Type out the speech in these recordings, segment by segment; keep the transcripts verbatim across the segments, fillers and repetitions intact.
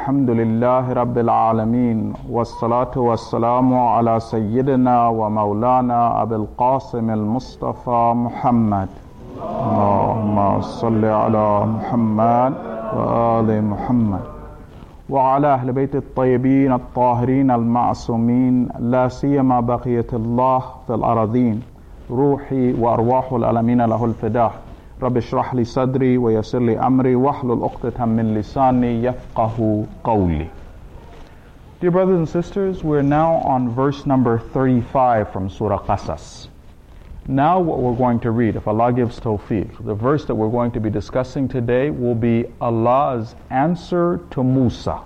الحمد لله رب العالمين والصلاة والسلام على سيدنا ومولانا أبي القاسم المصطفى محمد اللهم صل على محمد وآل محمد وعلى أهل بيت الطيبين الطاهرين المعصومين لا سيما بقية الله في الأراضين روحي وأرواح الألمين له الفداء رب اشرح لي صدري ويسر لي أمري واحلل عقدة من لساني يفقه قولي. Dear brothers and sisters, we're now on verse number thirty-five from Surah Qasas. Now what we're going to read, if Allah gives tawfiq, the verse that we're going to be discussing today will be Allah's answer to Musa.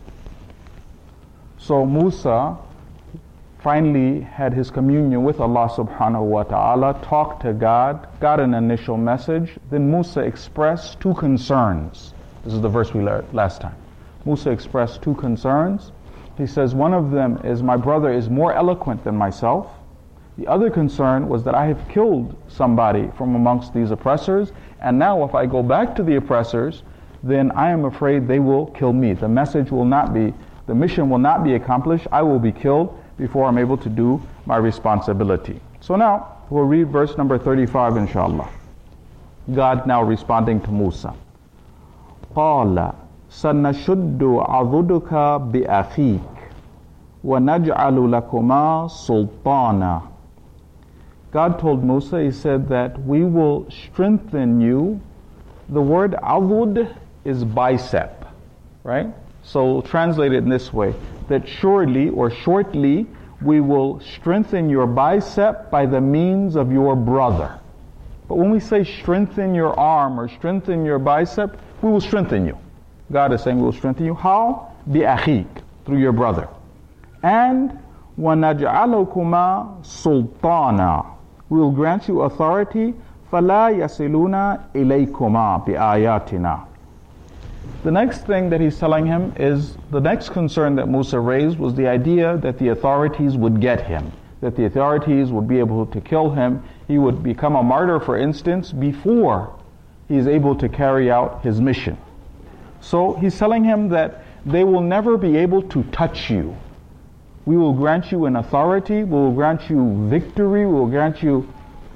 So Musa finally had his communion with Allah subhanahu wa ta'ala, talked to God, got an initial message. Then Musa expressed two concerns. This is the verse we learned last time. Musa expressed two concerns. He says, one of them is, my brother is more eloquent than myself. The other concern was that I have killed somebody from amongst these oppressors, and now if I go back to the oppressors, then I am afraid they will kill me. The message will not be, the mission will not be accomplished. I will be killed before I'm able to do my responsibility. So now, we'll read verse number thirty-five, inshallah. God now responding to Musa. قَالَ سَنَشُدُّ عَضُدُكَ بِأَخِيكَ وَنَجْعَلُ لَكُمَا سُلْطَانًا. God told Musa, He said that we will strengthen you. The word adud is bicep, right? So translate it in this way, that surely or shortly we will strengthen your bicep by the means of your brother. But when we say strengthen your arm or strengthen your bicep, we will strengthen you. God is saying we will strengthen you. How? بِأَخِيكَ, through your brother. And وَنَجْعَلُكُمَا سُلْطَانًا, we will grant you authority. فَلَا يَصِلُونَ إِلَيْكُمَا بِآيَاتِنَا. The next thing that he's telling him is, the next concern that Musa raised was the idea that the authorities would get him, that the authorities would be able to kill him. He would become a martyr, for instance, before he is able to carry out his mission. So he's telling him that they will never be able to touch you. We will grant you an authority, we will grant you victory, we will grant you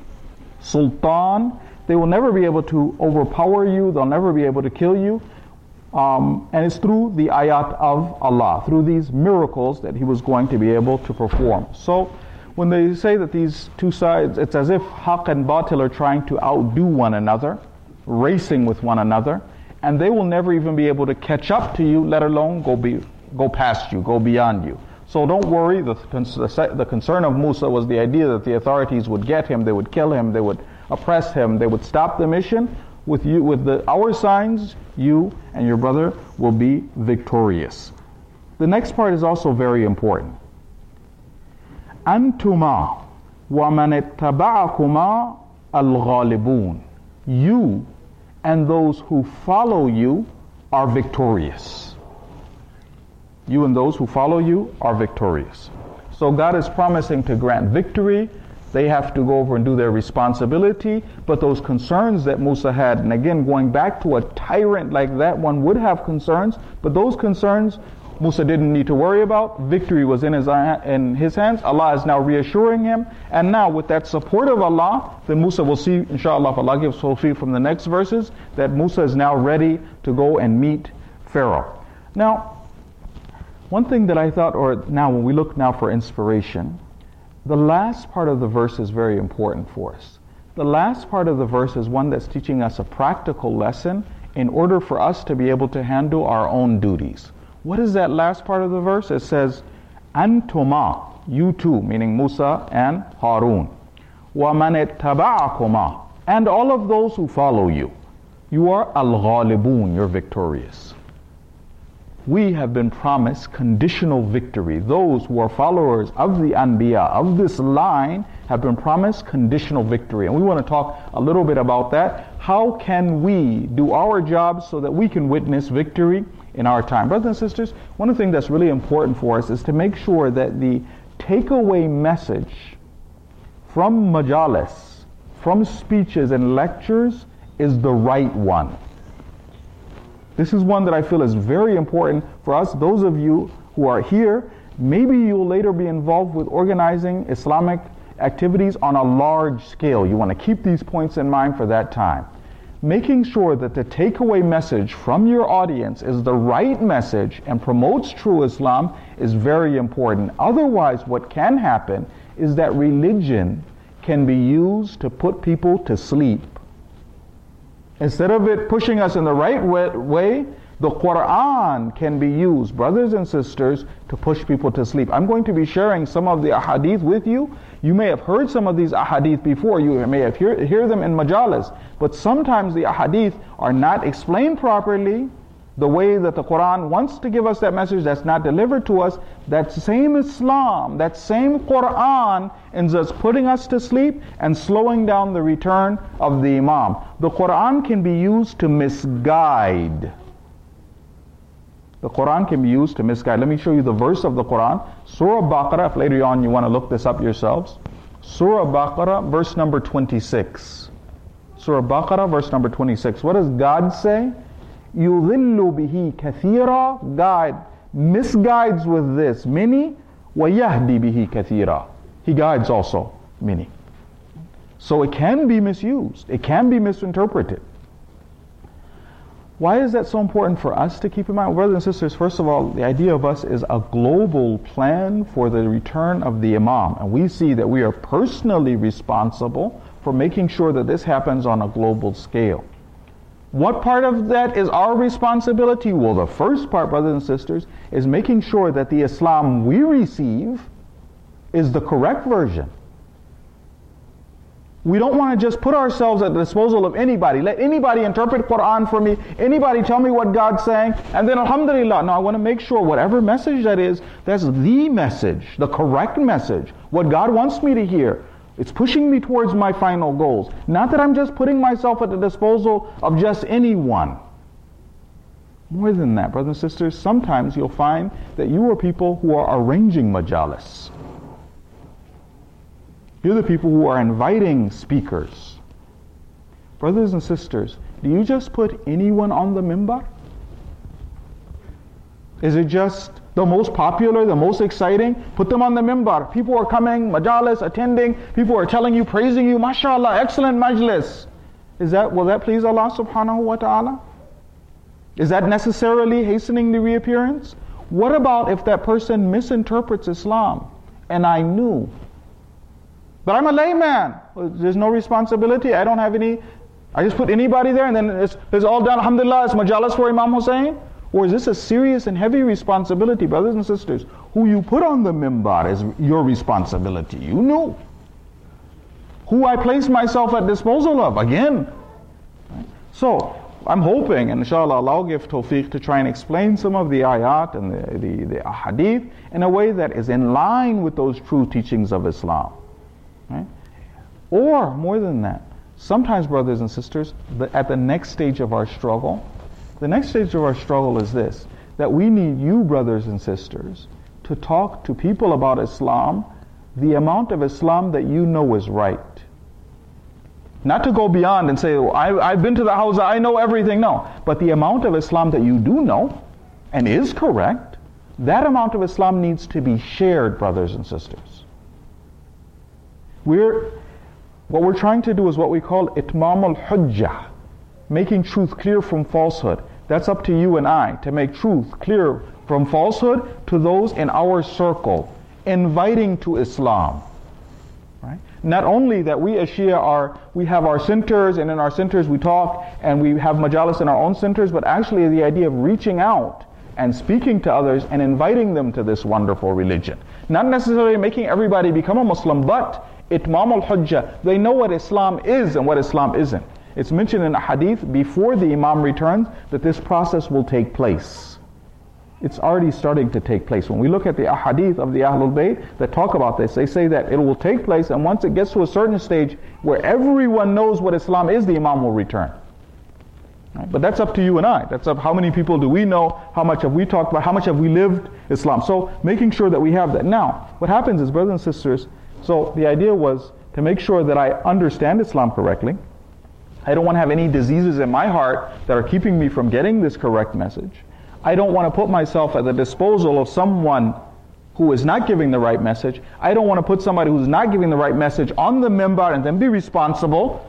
sultan. They will never be able to overpower you, they'll never be able to kill you. Um, and it's through the ayat of Allah, through these miracles that He was going to be able to perform. So when they say that these two sides, it's as if haqq and batil are trying to outdo one another, racing with one another, and they will never even be able to catch up to you, let alone go be, go past you, go beyond you. So don't worry, the, the concern of Musa was the idea that the authorities would get him, they would kill him, they would oppress him, they would stop the mission. With you, with the, our signs, you and your brother will be victorious. The next part is also very important. أَنْتُمَا وَمَنِ اتَّبَعَكُمَا الْغَالِبُونَ. You and those who follow you are victorious. You and those who follow you are victorious. So God is promising to grant victory. They have to go over and do their responsibility. But those concerns that Musa had, and again, going back to a tyrant like that, one would have concerns. But those concerns, Musa didn't need to worry about. Victory was in his, in his hands. Allah is now reassuring him. And now with that support of Allah, then Musa will see, inshallah, if Allah gives tawfiq from the next verses, that Musa is now ready to go and meet Pharaoh. Now, one thing that I thought, or now when we look now for inspiration, the last part of the verse is very important for us. The last part of the verse is one that's teaching us a practical lesson in order for us to be able to handle our own duties. What is that last part of the verse? It says, Antuma, you two, meaning Musa and Harun. وَمَنِ اتَّبَعَكُمَا, and all of those who follow you. You are al-ghalibun, you're victorious. We have been promised conditional victory. Those who are followers of the Anbiya, of this line, have been promised conditional victory. And we want to talk a little bit about that. How can we do our jobs so that we can witness victory in our time? Brothers and sisters, one of the things that's really important for us is to make sure that the takeaway message from majalis, from speeches and lectures, is the right one. This is one that I feel is very important for us. Those of you who are here, maybe you'll later be involved with organizing Islamic activities on a large scale. You want to keep these points in mind for that time. Making sure that the takeaway message from your audience is the right message and promotes true Islam is very important. Otherwise, what can happen is that religion can be used to put people to sleep. Instead of it pushing us in the right way, the Quran can be used, brothers and sisters, to push people to sleep. I'm going to be sharing some of the ahadith with you. You may have heard some of these ahadith before. You may have hear, hear them in majalis. But sometimes the ahadith are not explained properly. The way that the Quran wants to give us that message, that's not delivered to us. That same Islam, that same Quran ends up putting us to sleep and slowing down the return of the Imam. The Quran can be used to misguide. The Quran can be used to misguide. Let me show you the verse of the Quran. Surah Baqarah, if later on you want to look this up yourselves. Surah Baqarah, verse number twenty-six. Surah Baqarah, verse number twenty-six. What does God say? يُضِلُّ بِهِ كَثِيرًا. God misguides with this many. وَيَهْدِي بِهِ كَثِيرًا. He guides also many. So it can be misused. It can be misinterpreted. Why is that so important for us to keep in mind? Brothers and sisters, first of all, the idea of us is a global plan for the return of the Imam. And we see that we are personally responsible for making sure that this happens on a global scale. What part of that is our responsibility? Well, the first part, brothers and sisters, is making sure that the Islam we receive is the correct version. We don't want to just put ourselves at the disposal of anybody. Let anybody interpret Quran for me. Anybody tell me what God's saying. And then alhamdulillah. No, I want to make sure whatever message that is, that's the message, the correct message. What God wants me to hear. It's pushing me towards my final goals. Not that I'm just putting myself at the disposal of just anyone. More than that, brothers and sisters, sometimes you'll find that you are people who are arranging majalis. You're the people who are inviting speakers. Brothers and sisters, do you just put anyone on the mimbar? Is it just the most popular, the most exciting? Put them on the mimbar. People are coming, majalis, attending. People are telling you, praising you. MashaAllah, excellent majlis. Is that, will that please Allah subhanahu wa ta'ala? Is that necessarily hastening the reappearance? What about if that person misinterprets Islam and I knew? But I'm a layman. There's no responsibility. I don't have any. I just put anybody there and then it's, it's all done. Alhamdulillah, it's majalis for Imam Hussein. Or is this a serious and heavy responsibility, brothers and sisters? Who you put on the mimbar is your responsibility. You know. Who I place myself at disposal of, again. So, I'm hoping, and inshallah, Allah will give tawfiq to try and explain some of the ayat and the, the, the ahadith in a way that is in line with those true teachings of Islam. Right? Or, more than that, sometimes, brothers and sisters, the, at the next stage of our struggle, the next stage of our struggle is this, that we need you, brothers and sisters, to talk to people about Islam, the amount of Islam that you know is right. Not to go beyond and say, well, I, I've been to the house, I know everything. No, but the amount of Islam that you do know and is correct, that amount of Islam needs to be shared, brothers and sisters. We're, what we're trying to do is what we call itmam al-hujjah, making truth clear from falsehood. That's up to you and I, to make truth clear from falsehood to those in our circle, inviting to Islam. Right? Not only that we as Shia are, we have our centers, and in our centers we talk, and we have majalis in our own centers, but actually the idea of reaching out and speaking to others and inviting them to this wonderful religion. Not necessarily making everybody become a Muslim, but itmam al-hujjah. They know what Islam is and what Islam isn't. It's mentioned in a hadith before the Imam returns that this process will take place. It's already starting to take place. When we look at the ahadith of the Ahlul Bayt that talk about this, they say that it will take place, and once it gets to a certain stage where everyone knows what Islam is, the Imam will return. Right? But that's up to you and I. That's up how many people do we know, how much have we talked about, how much have we lived Islam. So making sure that we have that. Now, what happens is, brothers and sisters, so the idea was to make sure that I understand Islam correctly, I don't want to have any diseases in my heart that are keeping me from getting this correct message. I don't want to put myself at the disposal of someone who is not giving the right message. I don't want to put somebody who's not giving the right message on the minbar and then be responsible.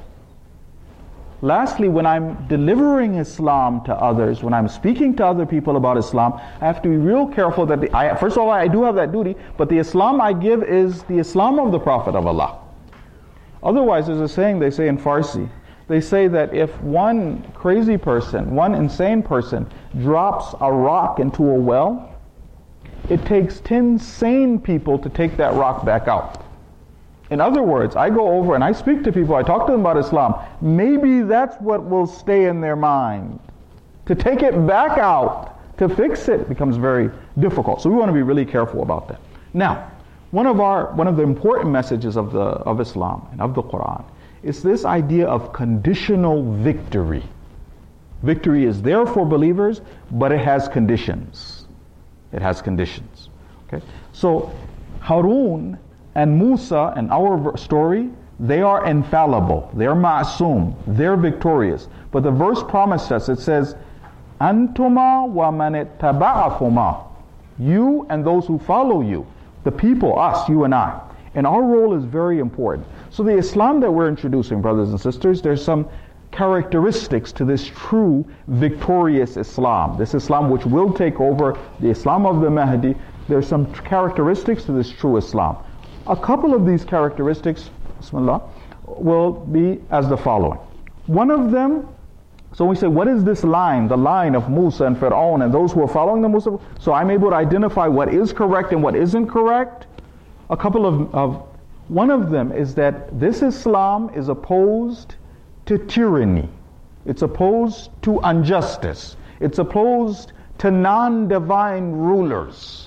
Lastly, when I'm delivering Islam to others, when I'm speaking to other people about Islam, I have to be real careful that, the, I, first of all, I do have that duty, but the Islam I give is the Islam of the Prophet of Allah. Otherwise, there's a saying they say in Farsi. They say that if one crazy person, one insane person, drops a rock into a well, it takes ten sane people to take that rock back out. In other words, I go over and I speak to people, I talk to them about Islam. Maybe that's what will stay in their mind. To take it back out, to fix it, becomes very difficult. So we want to be really careful about that. Now, one of our one of the important messages of the of Islam and of the Quran is this idea of conditional victory. Victory is there for believers, but it has conditions. It has conditions. Okay? So Harun and Musa in our story, they are infallible. They're ma'asum. They're victorious. But the verse promised us, it says, Antuma wa man ittaba'akuma. You and those who follow you. The people, us, you and I. And our role is very important. So the Islam that we're introducing, brothers and sisters, there's some characteristics to this true victorious Islam. This Islam which will take over, the Islam of the Mahdi. There's some characteristics to this true Islam. A couple of these characteristics, Bismillah, will be as the following. One of them, so we say, what is this line, the line of Musa and Fir'aun and those who are following the Musa? So I'm able to identify what is correct and what isn't correct. A couple of, of one of them is that this Islam is opposed to tyranny. It's opposed to injustice. It's opposed to non-divine rulers.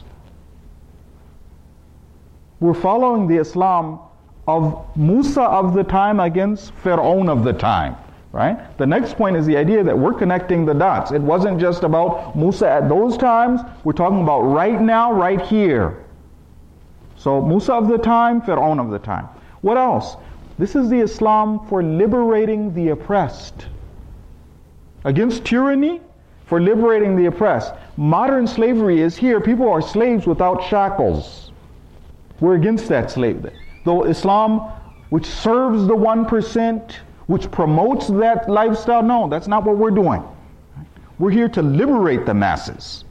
We're following the Islam of Musa of the time against Fir'aun of the time, right? The next point is the idea that we're connecting the dots. It wasn't just about Musa at those times. We're talking about right now, right here. So Musa of the time, Fir'aun of the time. What else? This is the Islam for liberating the oppressed. Against tyranny, for liberating the oppressed. Modern slavery is here. People are slaves without shackles. We're against that slave. Though Islam, which serves the one percent, which promotes that lifestyle, no, that's not what we're doing. We're here to liberate the masses.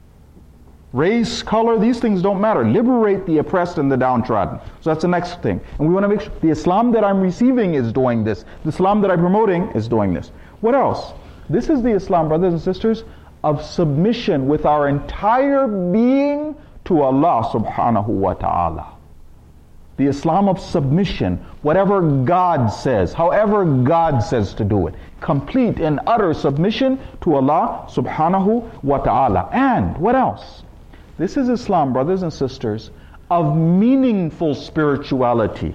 Race, color, these things don't matter. Liberate the oppressed and the downtrodden. So that's the next thing. And we want to make sure the Islam that I'm receiving is doing this. The Islam that I'm promoting is doing this. What else? This is the Islam, brothers and sisters, of submission with our entire being to Allah subhanahu wa ta'ala. The Islam of submission, whatever God says, however God says to do it. Complete and utter submission to Allah subhanahu wa ta'ala. And what else? This is Islam, brothers and sisters, of meaningful spirituality.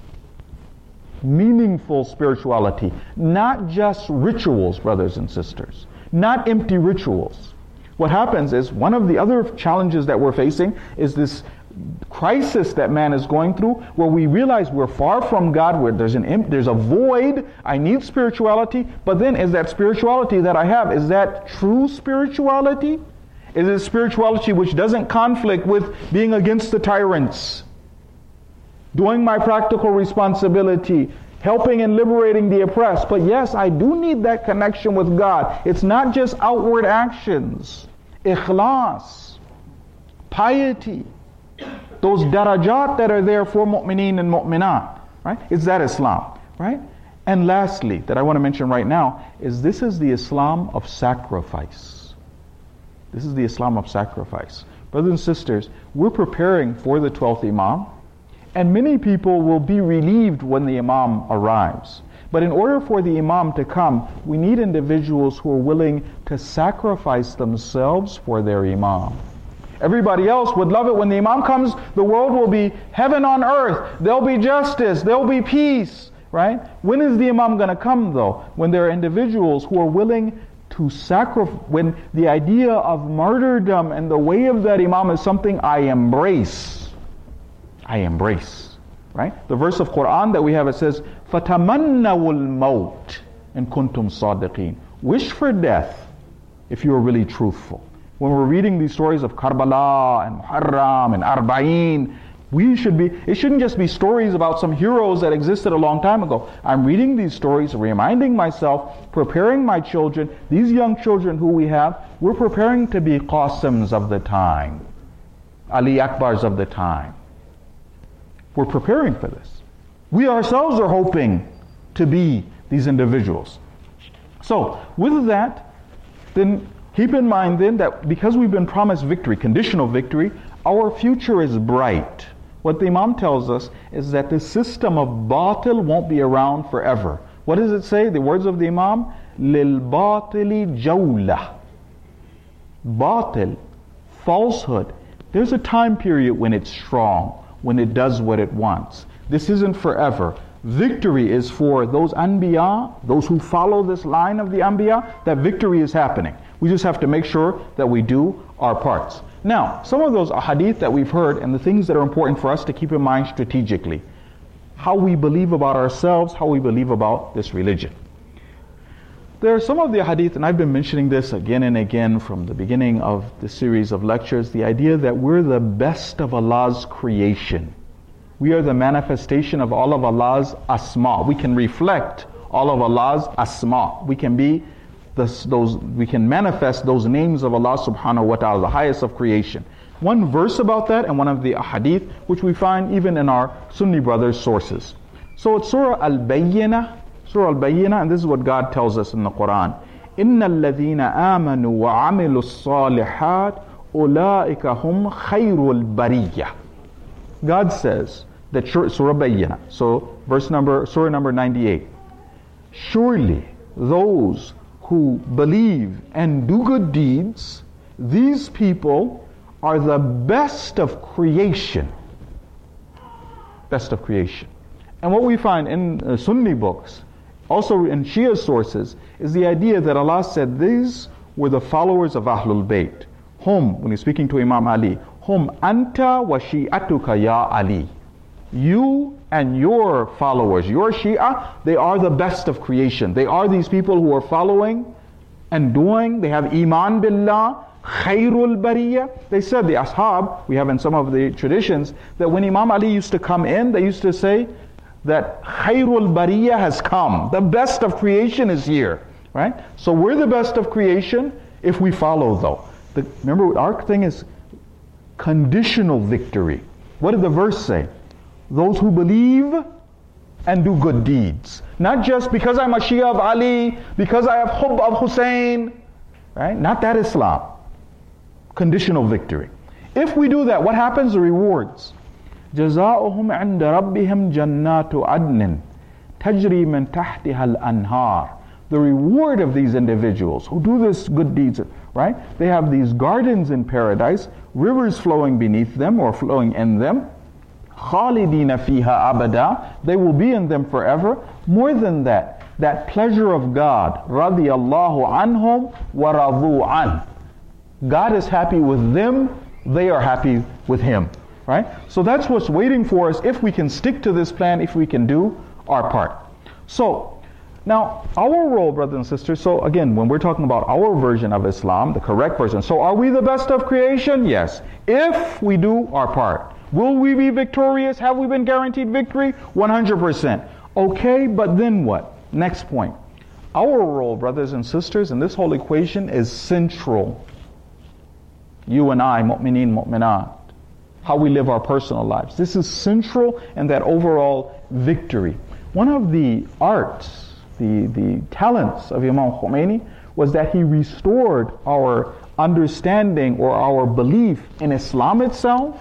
Meaningful spirituality. Not just rituals, brothers and sisters. Not empty rituals. What happens is, one of the other challenges that we're facing is this crisis that man is going through, where we realize we're far from God, where there's an there's a void. I need spirituality, but then is that spirituality that I have, is that true spirituality? Is it spirituality which doesn't conflict with being against the tyrants, doing my practical responsibility, helping and liberating the oppressed? But yes, I do need that connection with God. It's not just outward actions. Ikhlas, piety, those darajat that are there for mu'mineen and mu'minat, right? It's that Islam, right? And lastly, that I want to mention right now, is this is the Islam of sacrifice. This is the Islam of sacrifice. Brothers and sisters, we're preparing for the twelfth Imam, and many people will be relieved when the Imam arrives. But in order for the Imam to come, we need individuals who are willing to sacrifice themselves for their Imam. Everybody else would love it when the Imam comes, the world will be heaven on earth, there'll be justice, there'll be peace, right? When is the Imam going to come though? When there are individuals who are willing to sacrifice, when the idea of martyrdom and the way of that Imam is something I embrace. I embrace. Right? The verse of Quran that we have, it says, فَتَمَنَّوُا الْمَوْتِ in kuntum sadiqeen. Wish for death if you are really truthful. When we're reading these stories of Karbala and Muharram and Arba'in, we should be, it shouldn't just be stories about some heroes that existed a long time ago. I'm reading these stories, reminding myself, preparing my children, these young children who we have, we're preparing to be Qasims of the time, Ali Akbars of the time. We're preparing for this. We ourselves are hoping to be these individuals. So, with that, then keep in mind then that because we've been promised victory, conditional victory, our future is bright. What the Imam tells us is that the system of batil won't be around forever. What does it say? The words of the Imam, lil batili jawla. Batil, falsehood. There's a time period when it's strong, when it does what it wants. This isn't forever. Victory is for those anbiya, those who follow this line of the anbiya, that victory is happening. We just have to make sure that we do our parts. Now, some of those ahadith that we've heard and the things that are important for us to keep in mind strategically. How we believe about ourselves, how we believe about this religion. There are some of the hadith, and I've been mentioning this again and again from the beginning of the series of lectures, the idea that we're the best of Allah's creation. We are the manifestation of all of Allah's asma. We can reflect all of Allah's asma. We can be this, those. We can manifest those names of Allah subhanahu wa ta'ala, the highest of creation. One verse about that and one of the hadith, which we find even in our Sunni brothers' sources. So it's Surah Al-Bayyinah, Surah Al-Bayyinah, and this is what God tells us in the Quran. إِنَّ الَّذِينَ آمَنُوا وَعَمِلُوا الصَّالِحَاتِ أُولَٰئِكَ هُمْ خَيْرُ الْبَرِيَّةِ. God says that Surah Bayyinah, so verse number, Surah number ninety-eight. Surely those who believe and do good deeds, these people are the best of creation. Best of creation. And what we find in uh, Sunni books, also in Shia sources, is the idea that Allah said these were the followers of Ahlul Bayt. Hum, when he's speaking to Imam Ali, Hum anta wa shi'atuka ya Ali. You and your followers, your Shia, they are the best of creation. They are these people who are following and doing, they have Iman Billah, Khairul Bariyah. They said, the Ashab, we have in some of the traditions, that when Imam Ali used to come in, they used to say that Khairul Bariyah has come. The best of creation is here. Right? So we're the best of creation if we follow though. The, remember, our thing is conditional victory. What did the verse say? Those who believe and do good deeds. Not just because I'm a Shia of Ali, because I have Hubb of Hussein. Right? Not that Islam. Conditional victory. If we do that, what happens? The rewards. جزاؤهم عند ربهم جنات عدن تجري من تحتها الأنهار. The reward of these individuals who do this good deeds, right? They have these gardens in paradise, rivers flowing beneath them or flowing in them. خالدين فيها أبدا. They will be in them forever. More than that, that pleasure of God, رضي الله عنهم ورضوا عنه. God is happy with them, they are happy with Him. Right? So that's what's waiting for us if we can stick to this plan, if we can do our part. So, now, our role, brothers and sisters, so again, when we're talking about our version of Islam, the correct version, so are we the best of creation? Yes. If we do our part. Will we be victorious? Have we been guaranteed victory? one hundred percent. Okay, but then what? Next point. Our role, brothers and sisters, in this whole equation is central. You and I, mu'mineen, mu'minat. How we live our personal lives. This is central in that overall victory. One of the arts, the, the talents of Imam Khomeini was that he restored our understanding or our belief in Islam itself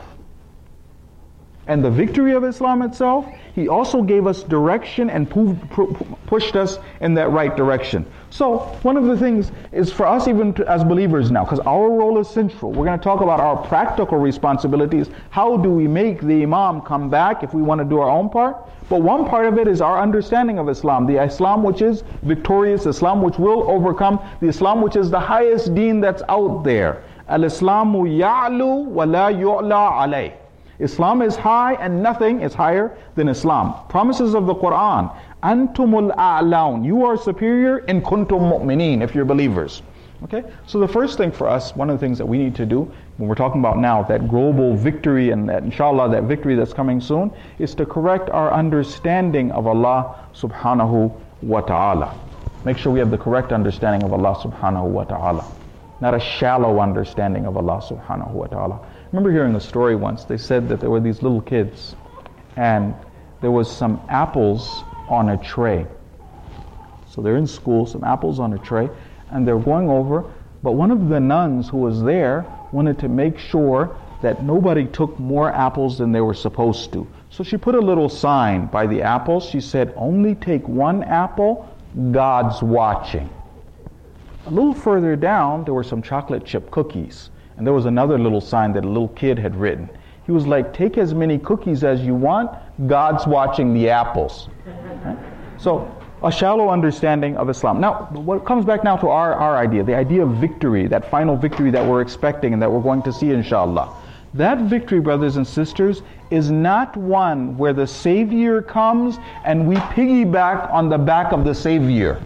and the victory of Islam itself. He also gave us direction and pu- pu- pushed us in that right direction. So one of the things is for us even to, as believers now, because our role is central. We're going to talk about our practical responsibilities. How do we make the Imam come back if we want to do our own part? But one part of it is our understanding of Islam. The Islam which is victorious, Islam which will overcome, the Islam which is the highest deen that's out there. Al-Islamu ya'lu wa la yu'la alayh. Islam is high and nothing is higher than Islam. Promises of the Quran. Antumul a'laun. You are superior in kuntum mu'mineen, if you're believers. Okay? So the first thing for us, one of the things that we need to do when we're talking about now that global victory and that inshallah that victory that's coming soon, is to correct our understanding of Allah subhanahu wa ta'ala. Make sure we have the correct understanding of Allah subhanahu wa ta'ala. Not a shallow understanding of Allah subhanahu wa ta'ala. I remember hearing a story once. They said that there were these little kids and there was some apples on a tray. So they're in school, some apples on a tray, and they're going over, but one of the nuns who was there wanted to make sure that nobody took more apples than they were supposed to. So she put a little sign by the apples. She said, only take one apple, God's watching. A little further down, there were some chocolate chip cookies. And there was another little sign that a little kid had written. He was like, take as many cookies as you want, God's watching the apples. Right? So, a shallow understanding of Islam. Now, what comes back now to our, our idea, the idea of victory, that final victory that we're expecting and that we're going to see inshallah. That victory, brothers and sisters, is not one where the Savior comes and we piggyback on the back of the Savior.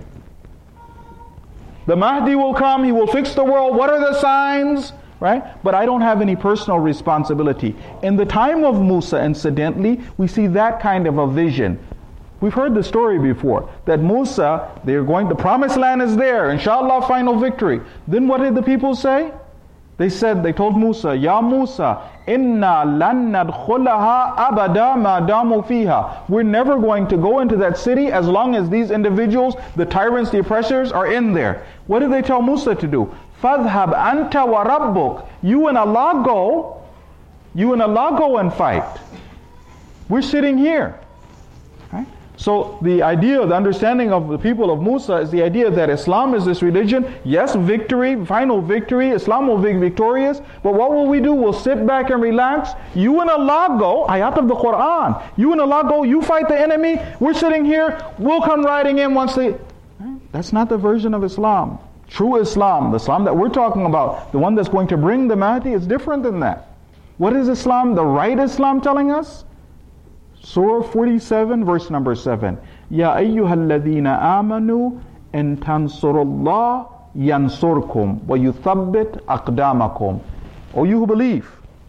The Mahdi will come, he will fix the world. What are the signs? Right? But I don't have any personal responsibility. In the time of Musa, incidentally, we see that kind of a vision. We've heard the story before, that Musa, they're going, the promised land is there, inshallah, final victory. Then what did the people say? They said, they told Musa, Ya Musa, inna lan nadkhulaha abada ma damu fiha. We're never going to go into that city as long as these individuals, the tyrants, the oppressors, are in there. What did they tell Musa to do? Fadhhab anta wa rabbuk. You and Allah go, you and Allah go and fight. We're sitting here. Right? So the idea, the understanding of the people of Musa is the idea that Islam is this religion. Yes, victory, final victory. Islam will be victorious. But what will we do? We'll sit back and relax. You and Allah go, ayat of the Quran. You and Allah go, you fight the enemy. We're sitting here. We'll come riding in once they... That's not the version of Islam. True Islam, the Islam that we're talking about, the one that's going to bring the Mahdi, is different than that. What is Islam, the right Islam, telling us? Surah forty-seven, verse number seven. Ya ayyuhalladhina amanu in tansurullah yansurkum wa yuthabbit aqdamakum. O you who believe,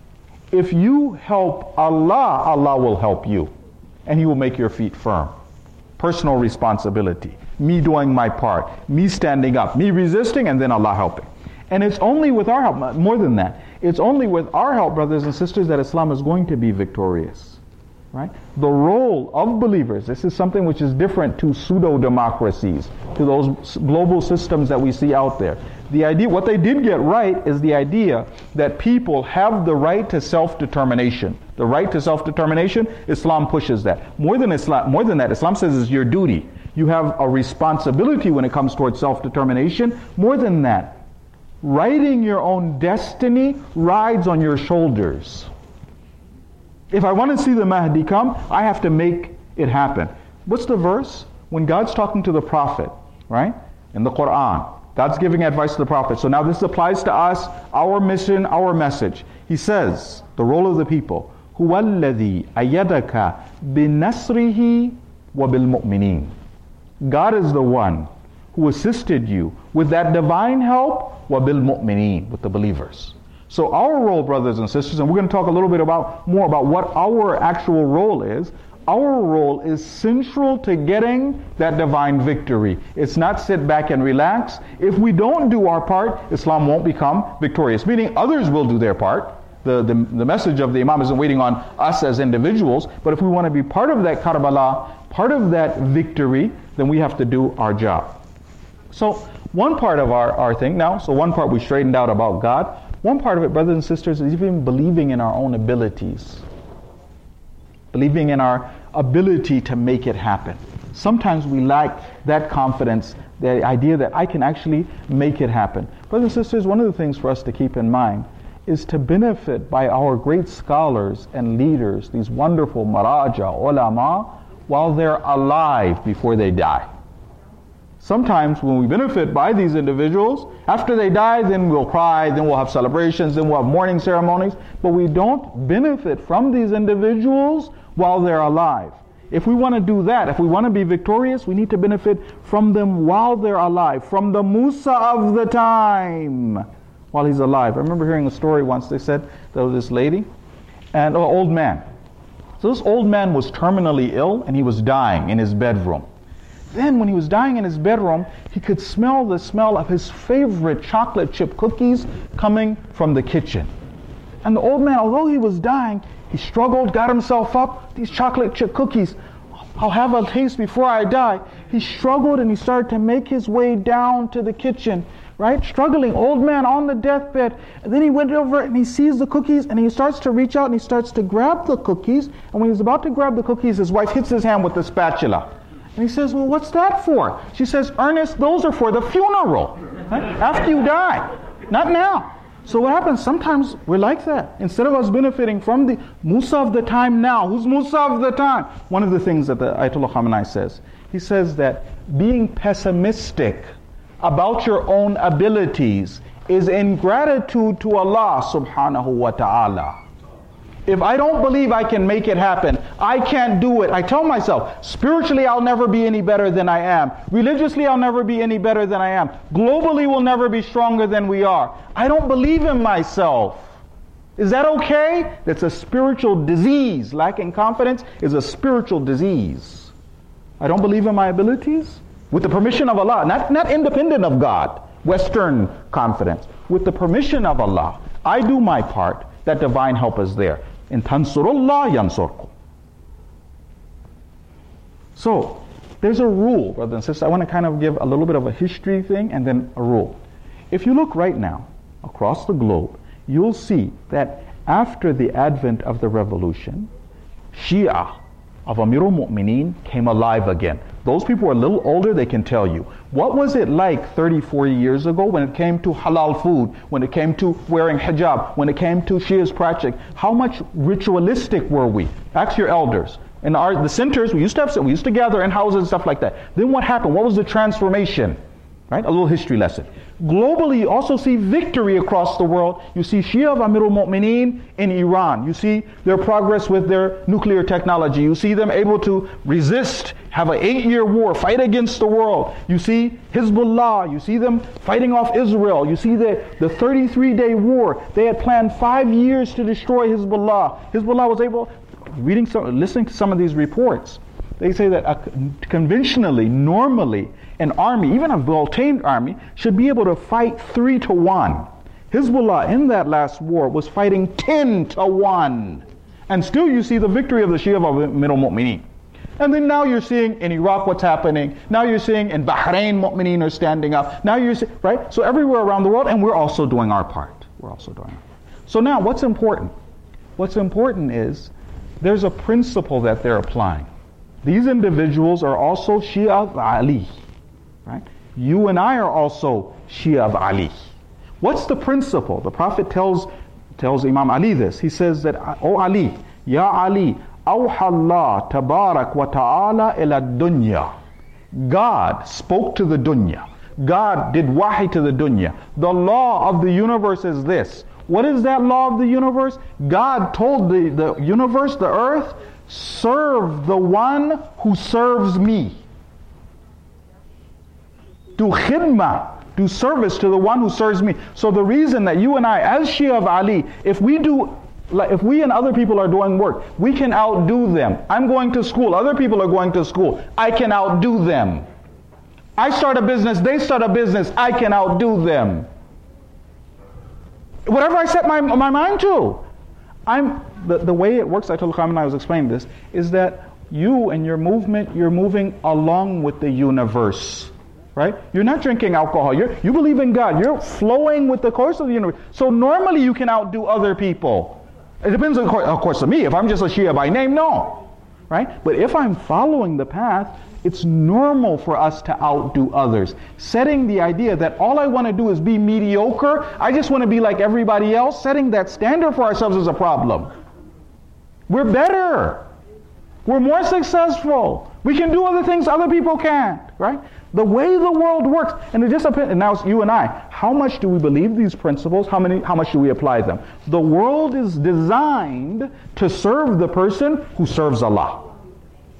if you help Allah, Allah will help you. And He will make your feet firm. Personal responsibility. Me doing my part. Me standing up. Me resisting, and then Allah helping. And it's only with our help, more than that, it's only with our help, brothers and sisters, that Islam is going to be victorious. Right? The role of believers, this is something which is different to pseudo-democracies, to those global systems that we see out there. The idea, what they did get right is the idea that people have the right to self-determination. The right to self-determination, Islam pushes that. More than Islam, more than that, Islam says it's your duty. You have a responsibility when it comes towards self-determination. More than that, writing your own destiny rides on your shoulders. If I want to see the Mahdi come, I have to make it happen. What's the verse? When God's talking to the Prophet, right? In the Quran, God's giving advice to the Prophet. So now this applies to us, our mission, our message. He says, the role of the people, هُوَ الَّذِي أَيَّدَكَ بِنَصْرِهِ وَبِالْمُؤْمِنِينَ. God is the one who assisted you with that divine help, وَبِالْمُؤْمِنِينَ, with the believers. So our role, brothers and sisters, and we're going to talk a little bit about more about what our actual role is. Our role is central to getting that divine victory. It's not sit back and relax. If we don't do our part, Islam won't become victorious. Meaning others will do their part. The, the, the message of the Imam isn't waiting on us as individuals, but if we want to be part of that Karbala, part of that victory, then we have to do our job. So one part of our, our thing now, so one part we straightened out about God. One part of it, brothers and sisters, is even believing in our own abilities. Believing in our ability to make it happen. Sometimes we lack that confidence, the idea that I can actually make it happen. Brothers and sisters, one of the things for us to keep in mind is to benefit by our great scholars and leaders, these wonderful maraja, ulama, while they're alive before they die. Sometimes when we benefit by these individuals, after they die, then we'll cry, then we'll have celebrations, then we'll have mourning ceremonies, but we don't benefit from these individuals while they're alive. If we want to do that, if we want to be victorious, we need to benefit from them while they're alive, from the Musa of the time while he's alive. I remember hearing a story once. They said there was this lady and an old man. So this old man was terminally ill and he was dying in his bedroom. Then when he was dying in his bedroom, he could smell the smell of his favorite chocolate chip cookies coming from the kitchen. And the old man, although he was dying, he struggled, got himself up. These chocolate chip cookies, I'll have a taste before I die. He struggled and he started to make his way down to the kitchen, right? Struggling, old man on the deathbed. And then he went over and he sees the cookies and he starts to reach out and he starts to grab the cookies. And when he's about to grab the cookies, his wife hits his hand with the spatula. And he says, well, what's that for? She says, Ernest, those are for the funeral. Right? After you die, not now. So what happens? Sometimes we're like that. Instead of us benefiting from the Musa of the time now, who's Musa of the time? One of the things that the Ayatollah Khamenei says, he says that being pessimistic about your own abilities is ingratitude to Allah subhanahu wa ta'ala. If I don't believe I can make it happen, I can't do it. I tell myself, spiritually I'll never be any better than I am. Religiously I'll never be any better than I am. Globally we'll never be stronger than we are. I don't believe in myself. Is that okay? That's a spiritual disease. Lacking confidence is a spiritual disease. I don't believe in my abilities? With the permission of Allah, not, not independent of God, Western confidence. With the permission of Allah, I do my part, that divine help is there. In tansurullah yansurkum. So, there's a rule, brothers and sisters. I want to kind of give a little bit of a history thing and then a rule. If you look right now across the globe, you'll see that after the advent of the revolution, Shia of Amirul Mu'mineen came alive again. Those people are a little older, they can tell you. What was it like thirty, forty years ago when it came to halal food, when it came to wearing hijab, when it came to Shia's practice? How much ritualistic were we? Ask your elders. In our, the centers, we used to have, we used to gather in houses and stuff like that. Then what happened? What was the transformation? Right? A little history lesson. Globally, you also see victory across the world. You see Shia of Amirul Mu'mineen in Iran. You see their progress with their nuclear technology. You see them able to resist, have an eight-year war, fight against the world. You see Hezbollah. You see them fighting off Israel. You see the, the thirty-three day war. They had planned five years to destroy Hezbollah. Hezbollah was able, reading some, listening to some of these reports, they say that uh, conventionally, normally, an army, even a well-trained army, should be able to fight three to one. Hezbollah in that last war was fighting ten to one. And still you see the victory of the Shia of Amirul Mu'mineen. And then now you're seeing in Iraq what's happening. Now you're seeing in Bahrain Mu'mineen are standing up. Now you're seeing, right? So everywhere around the world, and we're also doing our part. We're also doing our part. So now what's important? What's important is there's a principle that they're applying. These individuals are also Shia of Ali. Right? You and I are also Shia of Ali. What's the principle? The Prophet tells tells Imam Ali this. He says that, O Ali, Ya Ali, awha Allah tabarak wa ta'ala ila dunya. God spoke to the dunya. God did wahi to the dunya. The law of the universe is this. What is that law of the universe? God told the, the universe, the earth, serve the one who serves me. Do khidmah, do service to the one who serves me. So the reason that you and I, as Shia of Ali, if we do, if we and other people are doing work, we can outdo them. I'm going to school, other people are going to school. I can outdo them. I start a business, they start a business, I can outdo them. Whatever I set my, my mind to. I'm the, the way it works, Ayatollah Khamenei was explaining this, is that you and your movement, you're moving along with the universe. Right? You're not drinking alcohol. You're, you believe in God. You're flowing with the course of the universe. So normally you can outdo other people. It depends, on, of course, on me. If I'm just a Shia by name, no. Right? But if I'm following the path, it's normal for us to outdo others. Setting the idea that all I want to do is be mediocre, I just want to be like everybody else, setting that standard for ourselves is a problem. We're better. We're more successful. We can do other things other people can't. Right? The way the world works, and it just depends, and now it's you and I, how much do we believe these principles? How many? How much do we apply them? The world is designed to serve the person who serves Allah.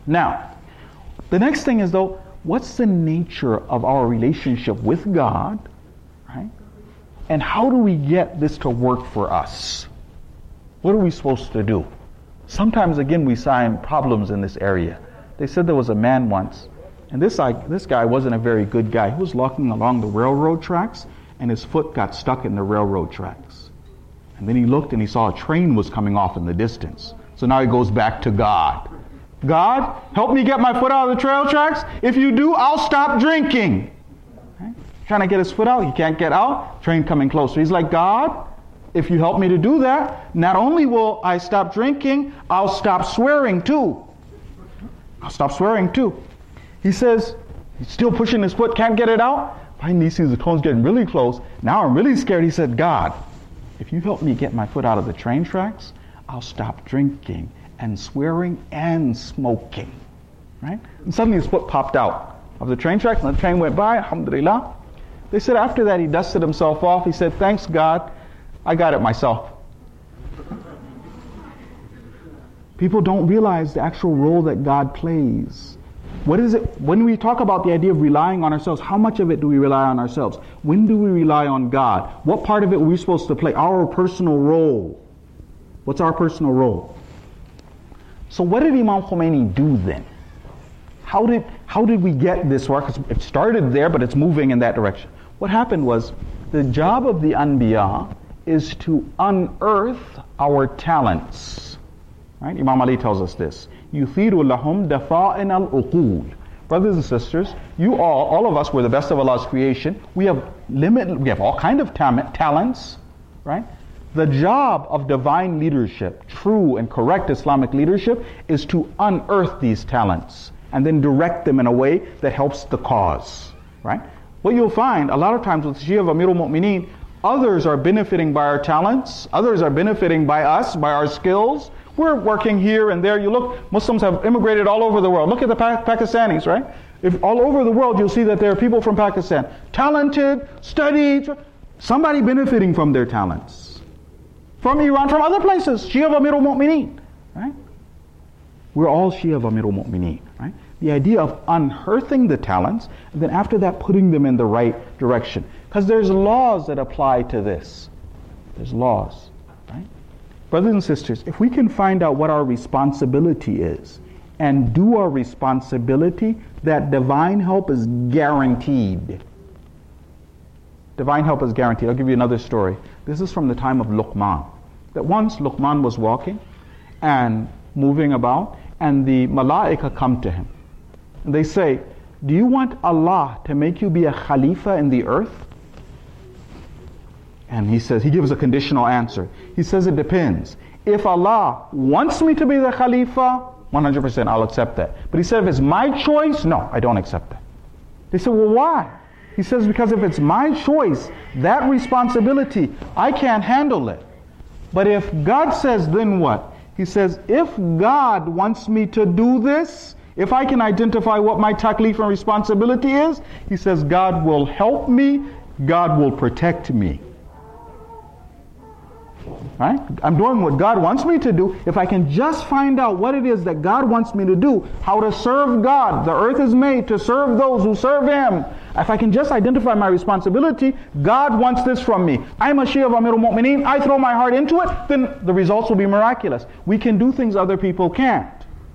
Now, the next thing is though, what's the nature of our relationship with God, right? And how do we get this to work for us? What are we supposed to do? Sometimes, again, we find problems in this area. They said there was a man once, and this, like, this guy wasn't a very good guy. He was walking along the railroad tracks, and his foot got stuck in the railroad tracks. And then he looked and he saw a train was coming off in the distance. So now he goes back to God. God, help me get my foot out of the trail tracks. If you do, I'll stop drinking. Right? Trying to get his foot out, he can't get out. Train coming closer. He's like, God, if you help me to do that, not only will I stop drinking, I'll stop swearing too. I'll stop swearing too. He says, he's still pushing his foot, can't get it out. Finally he sees the train's getting really close. Now I'm really scared. He said, God, if you help me get my foot out of the train tracks, I'll stop drinking and swearing and smoking. Right? And suddenly his foot popped out of the train tracks and the train went by, alhamdulillah. They said after that he dusted himself off. He said, thanks God, I got it myself. People don't realize the actual role that God plays. What is it, when we talk about the idea of relying on ourselves, how much of it do we rely on ourselves? When do we rely on God? What part of it are we supposed to play? Our personal role. What's our personal role? So what did Imam Khomeini do then? How did, how did we get this work? It started there, but it's moving in that direction. What happened was, the job of the Anbiya is to unearth our talents. Right? Imam Ali tells us this. يُثِيرُ لَهُمْ دَفَائِنَ الْأُقُولِ. Brothers and sisters, you all, all of us, we're the best of Allah's creation. We have limited, we have all kind of tam- talents, right? The job of divine leadership, true and correct Islamic leadership, is to unearth these talents and then direct them in a way that helps the cause, right? What you'll find, a lot of times with Shia of Amirul Mu'mineen, others are benefiting by our talents, others are benefiting by us, by our skills. We're working here and there. You look, Muslims have immigrated all over the world. Look at the pa- Pakistanis, right? If all over the world you'll see that there are people from Pakistan, talented, studied, somebody benefiting from their talents. From Iran, from other places, Shia of Amirul Mu'mineen, right? We're all Shia of Amirul Mu'mineen, right? The idea of unearthing the talents, and then after that putting them in the right direction. Because there's laws that apply to this. There's laws, right? Brothers and sisters, if we can find out what our responsibility is and do our responsibility, that divine help is guaranteed. Divine help is guaranteed. I'll give you another story. This is from the time of Luqman. That once Luqman was walking and moving about, and the malaika come to him. And they say, do you want Allah to make you be a khalifa in the earth? And he says, he gives a conditional answer. He says, it depends. If Allah wants me to be the Khalifa, one hundred percent I'll accept that. But he said, if it's my choice, no, I don't accept that. They said, well, why? He says, because if it's my choice, that responsibility, I can't handle it. But if God says, then what? He says, if God wants me to do this, if I can identify what my taklif and responsibility is, he says, God will help me, God will protect me. Right? I'm doing what God wants me to do. If I can just find out what it is that God wants me to do, how to serve God. The earth is made to serve those who serve Him. If I can just identify my responsibility, God wants this from me. I'm a Shia of Amirul Mu'mineen. I throw my heart into it, then the results will be miraculous. We can do things other people can't.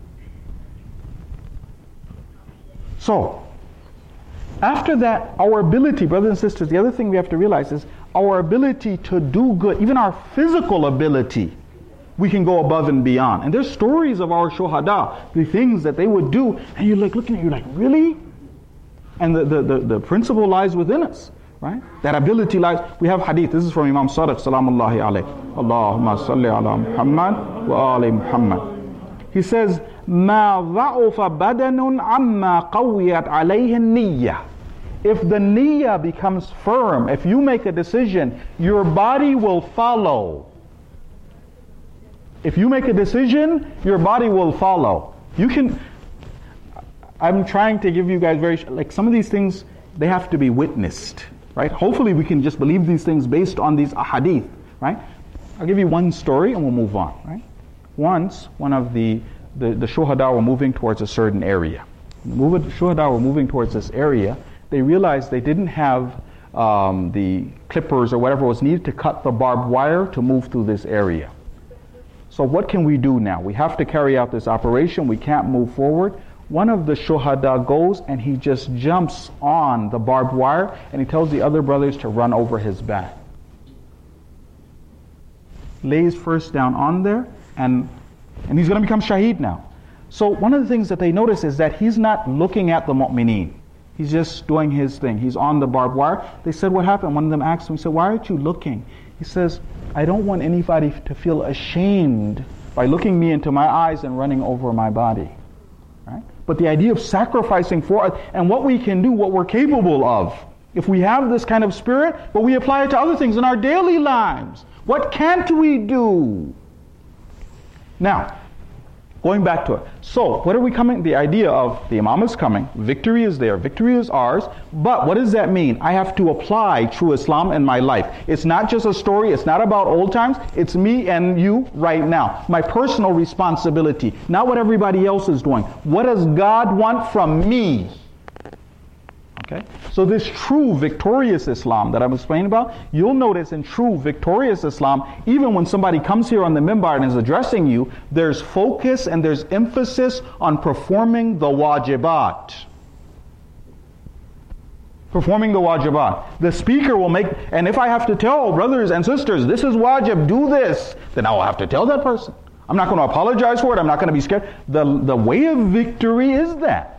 So, after that, our ability, brothers and sisters, the other thing we have to realize is our ability to do good, even our physical ability, we can go above and beyond. And there's stories of our shuhada, the things that they would do, and you're like looking at you like, really? And the, the, the, the principle lies within us, right? That ability lies. We have hadith. This is from Imam Sadiq, salamullahi alayhi. Allahumma salli ala Muhammad wa ali Muhammad. He says, مَا ضَعُفَ بَدَنٌ عَمَّا قَوِّيَتْ عَلَيْهِ النِّيَّةِ. If the niyyah becomes firm, if you make a decision, your body will follow. If you make a decision, your body will follow. You can, I'm trying to give you guys very, like some of these things, they have to be witnessed, right? Hopefully we can just believe these things based on these ahadith, right? I'll give you one story and we'll move on, right? Once, one of the the, the shuhada were moving towards a certain area. The shuhada were moving towards this area. They realized they didn't have um, the clippers or whatever was needed to cut the barbed wire to move through this area. So what can we do now? We have to carry out this operation. We can't move forward. One of the shuhada goes and he just jumps on the barbed wire and he tells the other brothers to run over his back. Lays first down on there, and and he's going to become shaheed now. So one of the things that they notice is that he's not looking at the mu'mineen. He's just doing his thing. He's on the barbed wire. They said, what happened? One of them asked him, he said, why aren't you looking? He says, I don't want anybody to feel ashamed by looking me into my eyes and running over my body. Right? But the idea of sacrificing for us and what we can do, what we're capable of, if we have this kind of spirit, but we apply it to other things in our daily lives, what can't we do? Now, going back to it. So, what are we coming? The idea of the Imam is coming, victory is there, victory is ours, but what does that mean? I have to apply true Islam in my life. It's not just a story, it's not about old times, it's me and you right now. My personal responsibility, not what everybody else is doing. What does God want from me? Okay? So this true victorious Islam that I'm explaining about, you'll notice in true victorious Islam, even when somebody comes here on the minbar and is addressing you, there's focus and there's emphasis on performing the wajibat. Performing the wajibat. The speaker will make, and if I have to tell brothers and sisters, this is wajib, do this, then I will have to tell that person. I'm not going to apologize for it, I'm not going to be scared. The, the way of victory is that.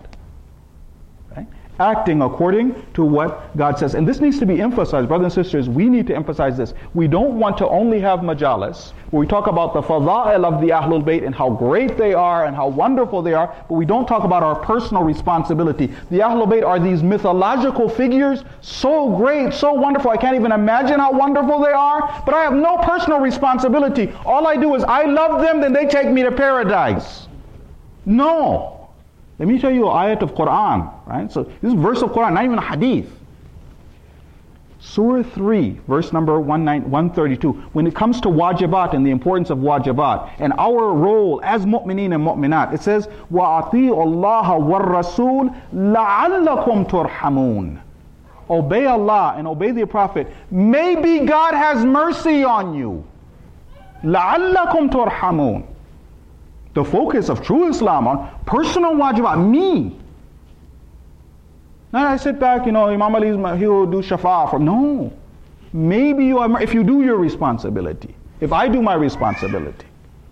Acting according to what God says. And this needs to be emphasized, brothers and sisters, we need to emphasize this. We don't want to only have majalis where we talk about the fada'il of the Ahlul Bayt and how great they are and how wonderful they are, but we don't talk about our personal responsibility. The Ahlul Bayt are these mythological figures, so great, so wonderful, I can't even imagine how wonderful they are, but I have no personal responsibility. All I do is I love them, then they take me to paradise. No. Let me tell you an ayat of Quran, right? So this is a verse of Quran, not even a hadith. Surah three, verse number one thirty-two. When it comes to wajibat and the importance of wajibat and our role as mu'mineen and mu'minat, it says, وَأَطِيعُوا اللَّهَ وَالرَّسُولَ لَعَلَّكُمْ تُرْحَمُونَ. Obey Allah and obey the Prophet. Maybe God has mercy on you. لَعَلَّكُمْ تُرْحَمُونَ. The focus of true Islam on personal wajibat, me. Now I sit back, you know, Imam Ali, he will do shafa for, no. Maybe you are, if you do your responsibility, if I do my responsibility.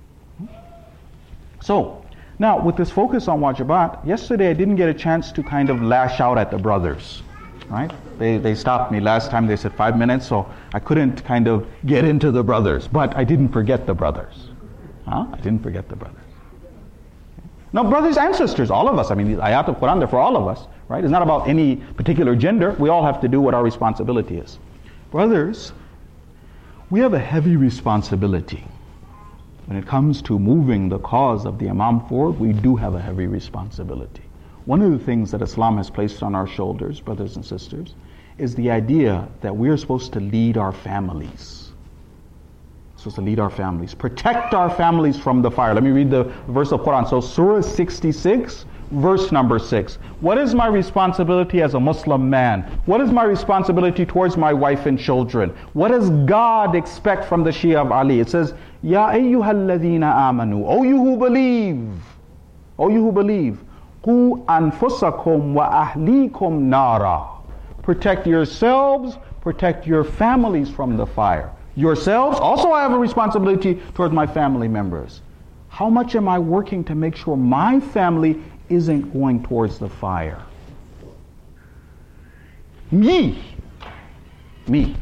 So, now with this focus on wajibat, yesterday I didn't get a chance to kind of lash out at the brothers, right? They, they stopped me last time, they said five minutes, so I couldn't kind of get into the brothers, but I didn't forget the brothers. Huh? I didn't forget the brothers. Now, brothers and sisters, all of us, I mean, the ayat of Quran, they're for all of us, right? It's not about any particular gender. We all have to do what our responsibility is. Brothers, we have a heavy responsibility. When it comes to moving the cause of the Imam forward, we do have a heavy responsibility. One of the things that Islam has placed on our shoulders, brothers and sisters, is the idea that we are supposed to lead our families. Supposed to lead our families, protect our families from the fire. Let me read the verse of Quran. So Surah sixty-six, verse number six. What is my responsibility as a Muslim man? What is my responsibility towards my wife and children? What does God expect from the Shia of Ali? It says, Ya ayyuhalladhina amanu, O you who believe, O you who believe, Qu anfusakum wa ahlikum nara. Protect yourselves, protect your families from the fire. Yourselves, also I have a responsibility towards my family members. How much am I working to make sure my family isn't going towards the fire? Me. Me.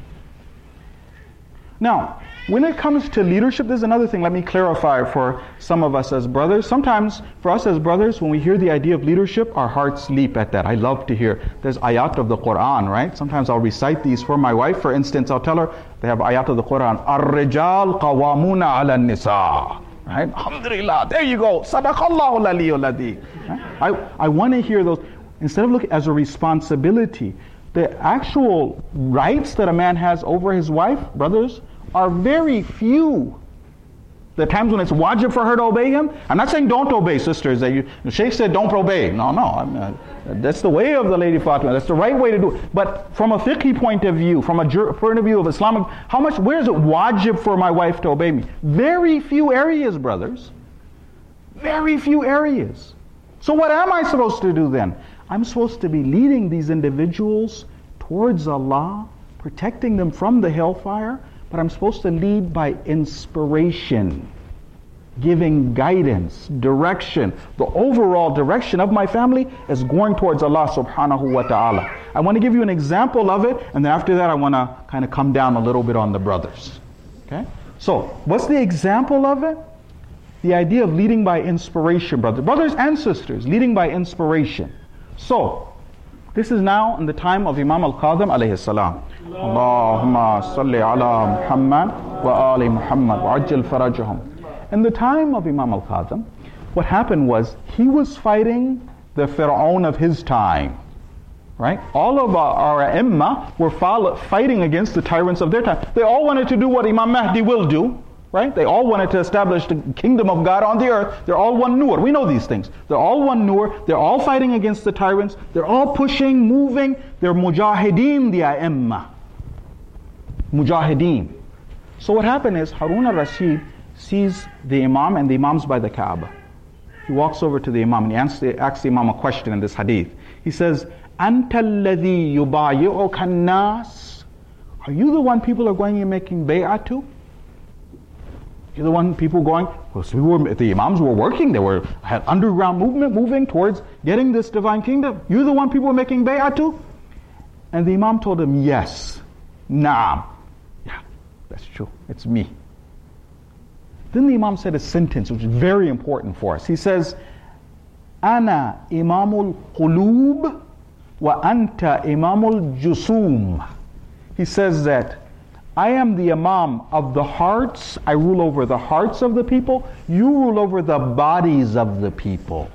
Now, when it comes to leadership, there's another thing. Let me clarify for some of us as brothers. Sometimes, for us as brothers, when we hear the idea of leadership, our hearts leap at that. I love to hear. There's ayat of the Quran, right? Sometimes I'll recite these for my wife. For instance, I'll tell her, they have ayat of the Quran. Ar-rijal qawamuna ala nisa. Right? Alhamdulillah. There you go. Sadaqallahu laliyul ladhi. I, I want to hear those. Instead of looking as a responsibility, the actual rights that a man has over his wife, brothers, are very few. The times when it's wajib for her to obey him. I'm not saying don't obey, sisters. That you, the Shaykh said don't obey. No, no. I'm, uh, that's the way of the Lady Fatima. That's the right way to do it. But from a fiqhi point of view, from a jur- point of view of Islamic, how much, where is it wajib for my wife to obey me? Very few areas, brothers. Very few areas. So what am I supposed to do then? I'm supposed to be leading these individuals towards Allah, protecting them from the hellfire, but I'm supposed to lead by inspiration, giving guidance, direction. The overall direction of my family is going towards Allah subhanahu wa ta'ala. I want to give you an example of it, and then after that I want to kind of come down a little bit on the brothers. Okay? So, what's the example of it? The idea of leading by inspiration, brothers. Brothers and sisters, leading by inspiration. So, this is now in the time of Imam Al-Qadhim alayhi salam. Allahumma salli ala Muhammad wa ali Muhammad wa ajil farajahum. In the time of Imam Al-Qadhim, what happened was he was fighting the Fir'aun of his time. Right? All of our, our Imma were follow, fighting against the tyrants of their time. They all wanted to do what Imam Mahdi will do. Right? They all wanted to establish the kingdom of God on the earth. They're all one nur. We know these things. They're all one nur. They're all fighting against the tyrants. They're all pushing, moving. They're mujahideen, the A'imma. Mujahideen. So what happened is Harun al-Rashid sees the Imam and the Imam's by the Kaaba. He walks over to the Imam and he asks the, asks the Imam a question in this hadith. He says, أَنْتَ الَّذِي يُبَايِعُكَ النَّاسِ. Are you the one people are going and making bay'ah to? You're the one people going, well, so we were, the Imams were working, they were had underground movement moving towards getting this divine kingdom. You're the one people were making bay'ah to? And the Imam told him, yes. Naam. Yeah, that's true. It's me. Then the Imam said a sentence which is very important for us. He says, Ana imamul qulub wa anta imamul jusum. He says that I am the Imam of the hearts. I rule over the hearts of the people. You rule over the bodies of the people.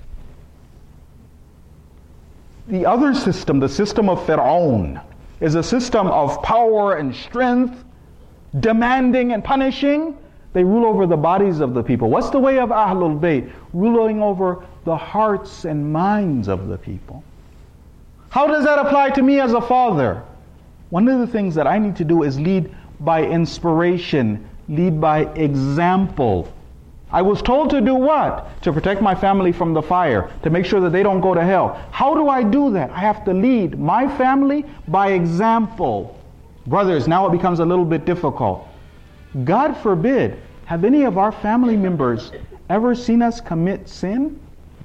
The other system, the system of Fir'aun, is a system of power and strength, demanding and punishing. They rule over the bodies of the people. What's the way of Ahlul Bayt? Ruling over the hearts and minds of the people. How does that apply to me as a father? One of the things that I need to do is lead by inspiration, lead by example. I was told to do what? To protect my family from the fire, to make sure that they don't go to hell. How do I do that? I have to lead my family by example. Brothers, now it becomes a little bit difficult. God forbid, have any of our family members ever seen us commit sin?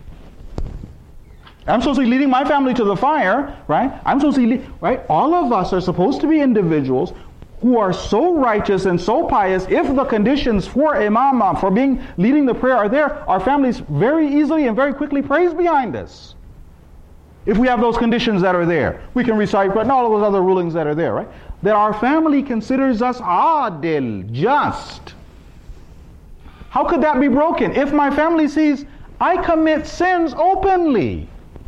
I'm supposed to be leading my family to the fire, right? I'm supposed to be, right? All of us are supposed to be individuals who are so righteous and so pious. If the conditions for imamah, for being leading the prayer are there, our families very easily and very quickly praise behind us. If we have those conditions that are there, we can recite and all of those other rulings that are there, right? That our family considers us adil, just. How could that be broken? If my family sees I commit sins openly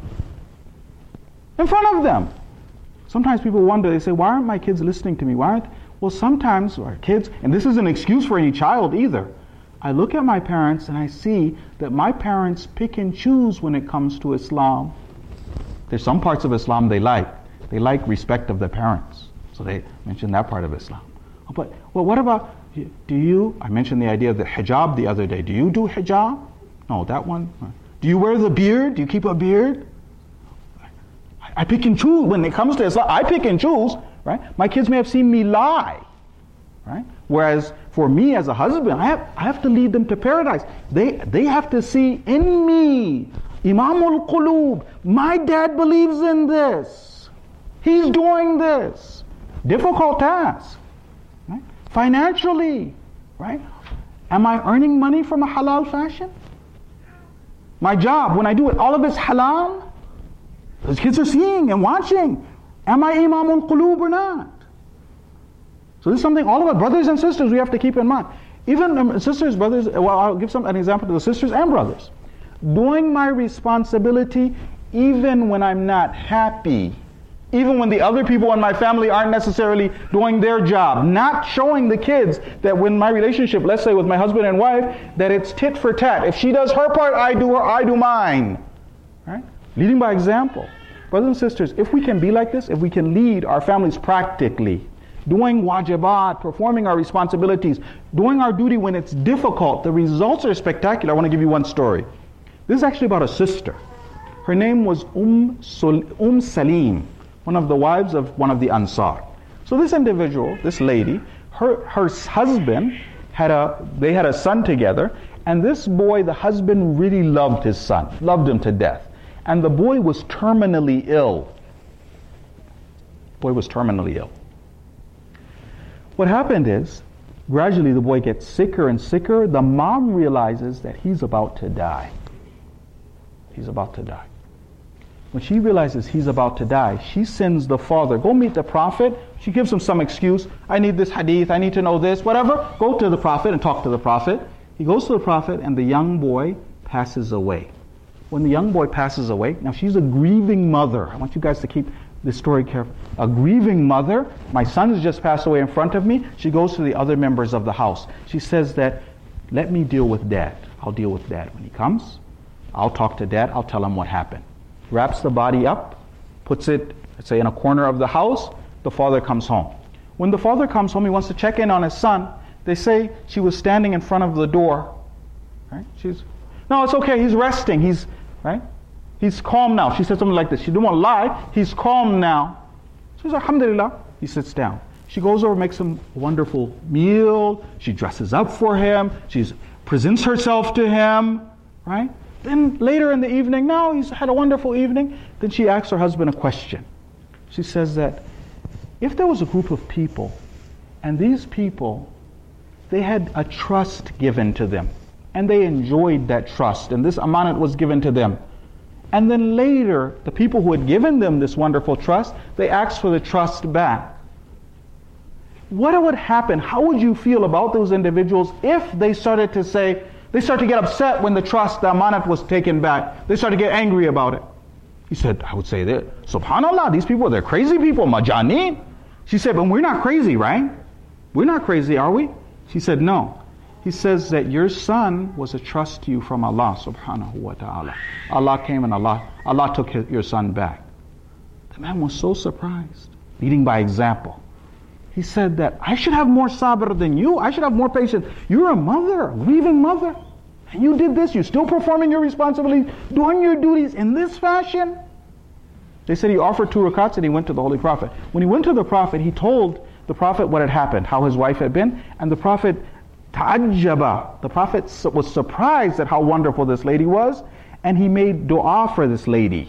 in front of them. Sometimes people wonder, they say, why aren't my kids listening to me? Why aren't, well, sometimes our kids, and this isn't an excuse for any child either. I look at my parents and I see that my parents pick and choose when it comes to Islam. There's some parts of Islam they like. They like respect of their parents. So they mention that part of Islam. But, well, what about, do you, I mentioned the idea of the hijab the other day. Do you do hijab? No, that one. Do you wear the beard? Do you keep a beard? I pick and choose when it comes to Islam. I pick and choose, right? My kids may have seen me lie, right? Whereas for me as a husband, I have I have to lead them to paradise. They they have to see in me, Imamul Qulub. My dad believes in this. He's doing this. Difficult task, right? Financially, right? Am I earning money from a halal fashion? My job, when I do it, all of it's halal. Those kids are seeing and watching. Am I Imamul Qulub or not? So this is something all of us, brothers and sisters, we have to keep in mind. Even um, sisters, brothers, well, I'll give some an example to the sisters and brothers. Doing my responsibility even when I'm not happy, even when the other people in my family aren't necessarily doing their job. Not showing the kids that when my relationship, let's say with my husband and wife, that it's tit for tat. If she does her part, I do her, I do mine. Right? Leading by example. Brothers and sisters, if we can be like this, if we can lead our families practically, doing wajibat, performing our responsibilities, doing our duty when it's difficult, the results are spectacular. I want to give you one story. This is actually about a sister. Her name was Umm, Sul- Umm Salim, one of the wives of one of the Ansar. So this individual, this lady, her, her husband, had a, they had a son together, and this boy, the husband really loved his son, loved him to death. And the boy was terminally ill. The boy was terminally ill. What happened is, gradually the boy gets sicker and sicker. The mom realizes that he's about to die. He's about to die. When she realizes he's about to die, she sends the father, go meet the Prophet. She gives him some excuse. I need this hadith, I need to know this, whatever. Go to the Prophet and talk to the Prophet. He goes to the Prophet and the young boy passes away. When the young boy passes away, now she's a grieving mother. I want you guys to keep this story careful. A grieving mother, my son has just passed away in front of me. She goes to the other members of the house. She says that, let me deal with dad. I'll deal with dad. When he comes, I'll talk to dad, I'll tell him what happened. Wraps the body up, puts it, let's say, in a corner of the house. The father comes home. When the father comes home, he wants to check in on his son. They say she was standing in front of the door. Right? She's, no, it's okay, he's resting. He's, right? He's calm now. She said something like this. She didn't want to lie. He's calm now. She says, Alhamdulillah. He sits down. She goes over, makes him a wonderful meal. She dresses up for him. She presents herself to him. Right? Then later in the evening, now he's had a wonderful evening. Then she asks her husband a question. She says that if there was a group of people, and these people, they had a trust given to them, and they enjoyed that trust, and this amanat was given to them. And then later, the people who had given them this wonderful trust, they asked for the trust back. What would happen? How would you feel about those individuals if they started to say, they started to get upset when the trust, the amanat was taken back? They started to get angry about it. He said, I would say that, subhanallah, these people, they're crazy people, majaneen. She said, but we're not crazy, right? We're not crazy, are we? She said, no. He says that your son was a trust to you from Allah subhanahu wa ta'ala. Allah came and Allah, Allah took his, your son back. The man was so surprised, leading by example. He said that I should have more sabr than you. I should have more patience. You're a mother, a grieving mother. And you did this. You're still performing your responsibilities, doing your duties in this fashion. They said he offered two rakats and he went to the Holy Prophet. When he went to the Prophet, he told the Prophet what had happened, how his wife had been. And the Prophet ta'ajjaba. The Prophet was surprised at how wonderful this lady was. And he made dua for this lady.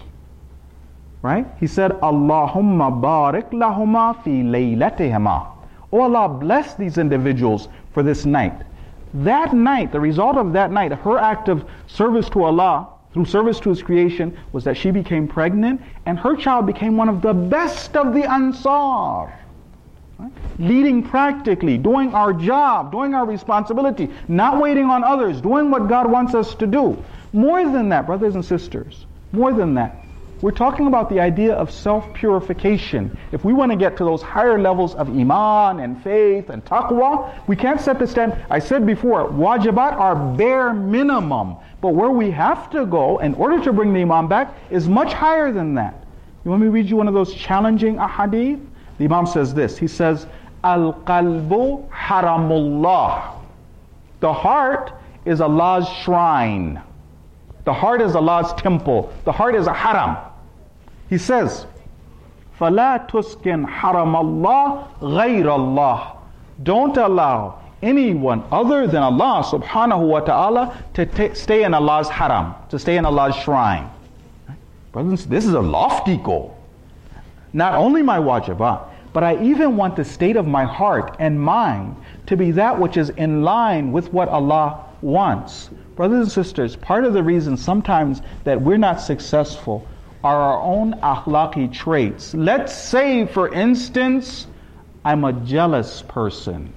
Right? He said, Allahumma barik lahuma fi laylatihima. Oh Allah, bless these individuals for this night. That night, the result of that night, her act of service to Allah, through service to His creation, was that she became pregnant and her child became one of the best of the Ansar. Right? Leading practically, doing our job, doing our responsibility, not waiting on others, doing what God wants us to do. More than that, brothers and sisters, more than that, we're talking about the idea of self-purification. If we want to get to those higher levels of iman and faith and taqwa, we can't set the stand. I said before, wajibat are bare minimum. But where we have to go in order to bring the iman back is much higher than that. You want me to read you one of those challenging ahadith? The Imam says this. He says, Al-qalbu haramullah. The heart is Allah's shrine. The heart is Allah's temple. The heart is a haram. He says, فَلَا تُسْكِنْ حَرَمَ اللَّهِ غَيْرَ اللَّهِ. Don't allow anyone other than Allah subhanahu wa ta'ala to t- stay in Allah's haram, to stay in Allah's shrine. Brothers, this is a lofty goal. Not only my wajibat, but I even want the state of my heart and mind to be that which is in line with what Allah wants. Brothers and sisters, part of the reason sometimes that we're not successful are our own akhlaqi traits. Let's say, for instance, I'm a jealous person.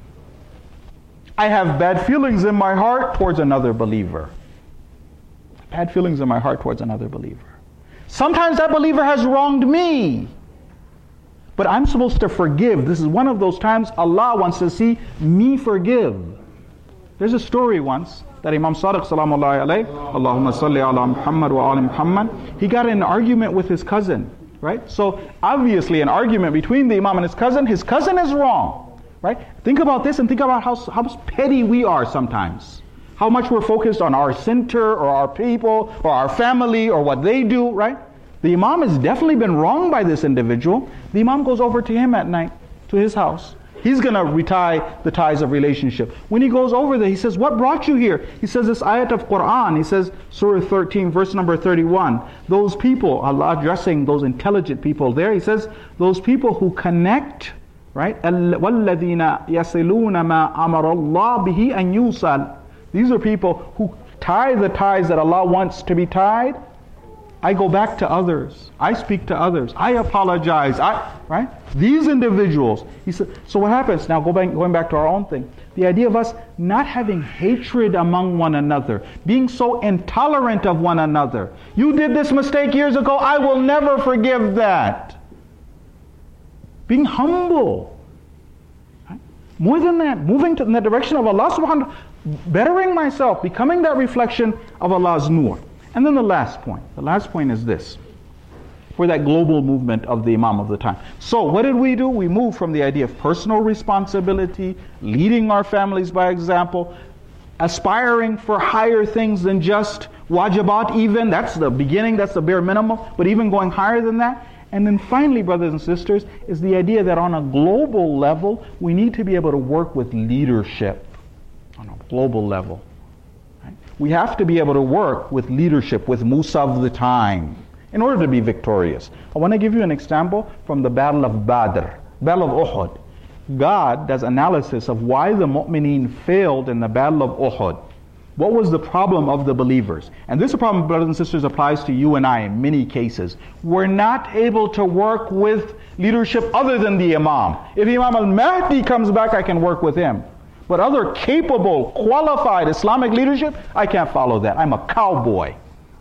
I have bad feelings in my heart towards another believer. Bad feelings in my heart towards another believer. Sometimes that believer has wronged me. But I'm supposed to forgive. This is one of those times Allah wants to see me forgive. There's a story once that Imam Sadiq salamullahi alayhi, Allahumma salli ala Muhammad wa ali Muhammad, he got in an argument with his cousin, right? So obviously an argument between the Imam and his cousin, his cousin is wrong, right? Think about this and think about how, how petty we are sometimes. How much we're focused on our center or our people or our family or what they do, right? The Imam has definitely been wronged by this individual. The Imam goes over to him at night, to his house. He's going to retie the ties of relationship. When he goes over there, he says, what brought you here? He says this ayat of Quran. He says, Surah thirteen, verse number thirty-one. Those people, Allah addressing those intelligent people there, He says, those people who connect, right? وَالَّذِينَ يَصِلُونَ مَا أَمَرَ اللَّهُ بِهِ أَن يُوصَلَ. These are people who tie the ties that Allah wants to be tied. I go back to others. I speak to others. I apologize. I right? These individuals. He said. So what happens now? Go back, going back to our own thing. The idea of us not having hatred among one another, being so intolerant of one another. You did this mistake years ago. I will never forgive that. Being humble. Right? More than that, moving to, in the direction of Allah subhanahu wa ta'ala, bettering myself, becoming that reflection of Allah's nur. And then the last point. The last point is this. For that global movement of the Imam of the time. So what did we do? We moved from the idea of personal responsibility, leading our families by example, aspiring for higher things than just wajibat even. That's the beginning, that's the bare minimum. But even going higher than that. And then finally, brothers and sisters, is the idea that on a global level, we need to be able to work with leadership on a global level. We have to be able to work with leadership, with Musa of the time, in order to be victorious. I want to give you an example from the Battle of Badr, Battle of Uhud. God does analysis of why the mu'mineen failed in the Battle of Uhud. What was the problem of the believers? And this problem, brothers and sisters, applies to you and I in many cases. We're not able to work with leadership other than the Imam. If Imam al-Mahdi comes back, I can work with him. But other capable, qualified Islamic leadership, I can't follow that. I'm a cowboy.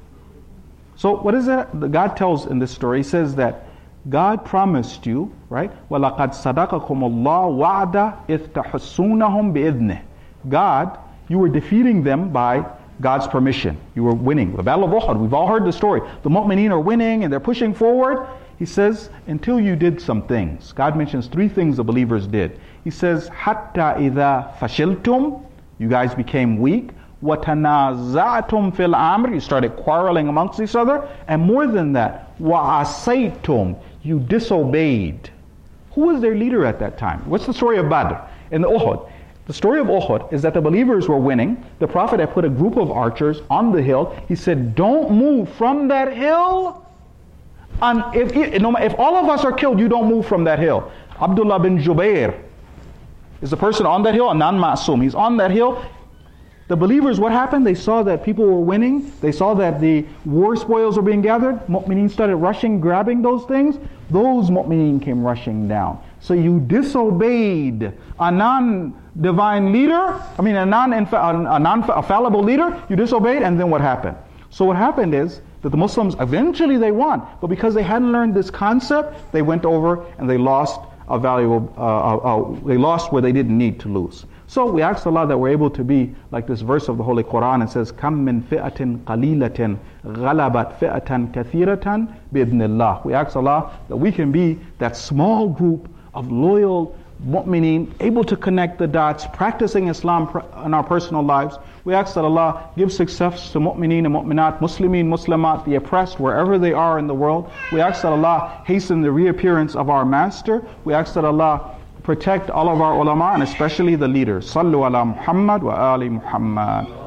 So what is it? God tells in this story, He says that God promised you, right? وَلَقَدْ صَدَقَكُمُ اللَّهُ وَعْدَ إِذْ تَحُسُّونَهُم بِإِذْنِهِ. God, you were defeating them by God's permission. You were winning. The Battle of Uhud, we've all heard the story. The mu'mineen are winning and they're pushing forward. He says, until you did some things. God mentions three things the believers did. He says, حَتَّى إِذَا فَشِلْتُمْ. You guys became weak. وَتَنَازَعْتُمْ فِي الْأَمْرِ. You started quarreling amongst each other. And more than that, وَعَصَيْتُمْ. You disobeyed. Who was their leader at that time? What's the story of Badr? In the Uhud. The story of Uhud is that the believers were winning. The Prophet had put a group of archers on the hill. He said, don't move from that hill. And if, if all of us are killed, you don't move from that hill. Abdullah bin Jubair is the person on that hill, a non-ma'asum. He's on that hill. The believers, what happened? They saw that people were winning. They saw that the war spoils were being gathered. Mu'mineen started rushing, grabbing those things. Those mu'mineen came rushing down. So you disobeyed a non-divine leader, I mean a non-fallible leader, you disobeyed, and then what happened? So what happened is that the Muslims, eventually they won, but because they hadn't learned this concept, they went over and they lost a valuable, uh, uh, uh, they lost where they didn't need to lose. So we ask Allah that we're able to be like this verse of the Holy Quran. It says, "Kam min fi'atin qalilatin ghalabat fi'atan kathiratan bi'idhnillah." We ask Allah that we can be that small group of loyal mu'mineen, able to connect the dots, practicing Islam in our personal lives. We ask that Allah give success to mu'mineen and mu'minat, muslimin, muslimat, the oppressed, wherever they are in the world. We ask that Allah hasten the reappearance of our Master. We ask that Allah protect all of our ulama and especially the leaders. Sallu ala Muhammad wa ali Muhammad.